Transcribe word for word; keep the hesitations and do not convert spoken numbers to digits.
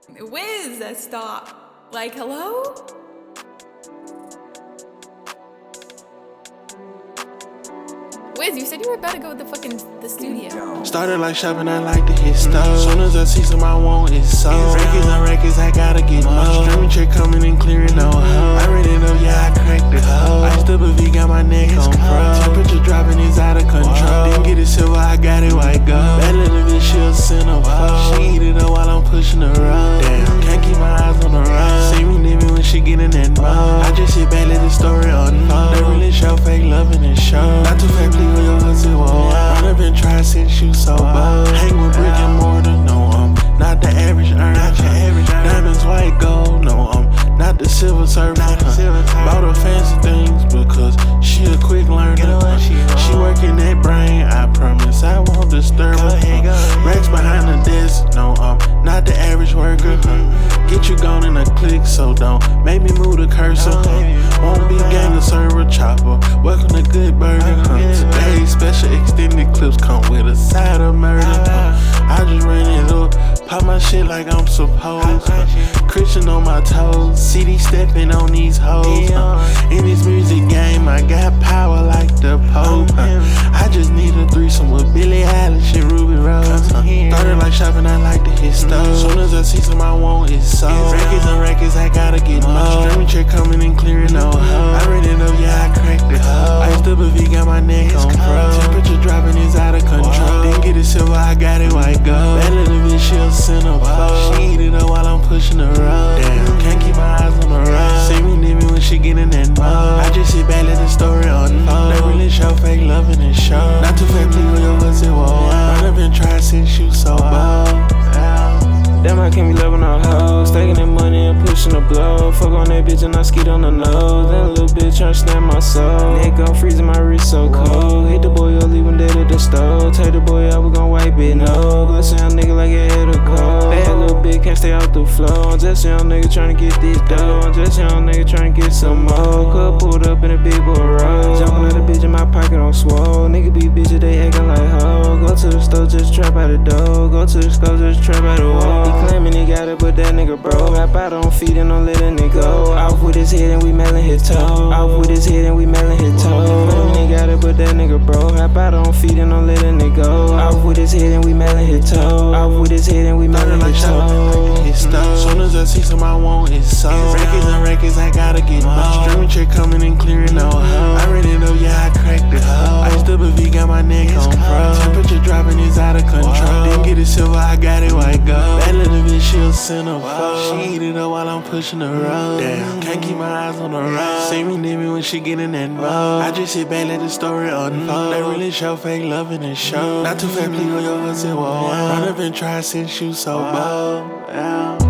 Wiz, stop. Like, hello? Wiz, you said you were about to go with the fucking the studio. Started like shopping, I like to hit stuff. Soon as I see some I want, it's so. Records and records, I gotta get more. Streaming check coming and clearing no hoe. I already know, yeah, I cracked the code. Iced up a V, got my neck on pro. Temperature dropping is out of control. Didn't get it silver, I got it white gold. That little bitch, she'll send a phone. She eat it up while I'm pushing the road. Damn, can't keep my eyes on the road. See me living when she get in that mode. I just sit back, let the story unfold. They really show fake loving and show. Not too fat, please with your hustle, whoa. Run up and try since you so bold. Hang with brick and mortar, no, I'm not the average earner. Diamonds, white, gold, no, I'm not the civil servant. Bought her fancy things because she a quick learner. She working that brain, I promise I won't disturb her. Racks behind the desk, no, I'm not the average worker. Get you gone in a click, so don't make me move the cursor. Won't be gang to serve a chopper. Welcome to Good Burger. Today's special extended clips come with a side of murder. I just ran it up, pop my shit like I'm supposed. Christian on my toes, C D stepping on these hoes. In this music game, I got power like the Pope. I just need a threesome with Billie Eilish and Ruby Rose. Started like shopping, I like to hit stuff. Soon as I see some I want, it's so. Records and records, I gotta get more. Streaming check coming and clearing no hoe. I already know, yeah, I cracked the code. Iced up a V, got my neck on pro. Temperature dropping is out of control. Didn't get it silver, I got it white gold. That little bitch, she'll send a phone. She eat it up while I'm pushing the road. Damn, can't keep my eyes on the road. See me living when she get in that mode. I just sit back, let the story unfold. They really show fake loving and show. Not too fat, please with your hustle, whoa. Run up and try since you so bold. Damn, I can't be loving on hoes. Staking that money and pushing the blow. Fuck on that bitch and I skeet on the nose. That little bitch tryna snap my soul. Neck on freezing, my wrist so cold. Hit the boy up, leave him dead at the stove. Take the boy out, we gon' wipe it, no. Bless young nigga like it had a cold. Bad little bitch can't stay off the floor. I'm just a young nigga tryna get this dough. I'm just a young nigga tryna get some more. Cup pulled up in a big boy road. Jumping out a bitch in my pocket on swole. Nigga be bitches, they acting like hoe. Go to the store, just trap out the door. Go to the store, just trap out the wall. He claiming he got it, but that nigga bro. Hop out on feet and don't let a nigga go. Off with his head and we mailing his toe. Off with his head and we mailing his toe. He claiming he got it, but that nigga bro. Hop out on feet and don't let a nigga go. Off with his head and we mailing his toe. Off with his head and we mailing his toe. Soon as I see some I want, it's so. Records and records, I gotta get more. Streaming check coming and clearing no hoe. I already know, yeah, I cracked the code. Iced up a V, got my neck on pro. Temperature dropping is out of control. Didn't get it silver, I got it white gold. That little bitch, she'll send a phone. She eat it up while I'm pushing the road. Damn, can't keep my eyes on the road. See me living when she get in that mode. I just sit back, let the story unfold. They really show fake loving and show. Not too fat, please with your hustle, whoa. Run up and try since you so bold. Yeah.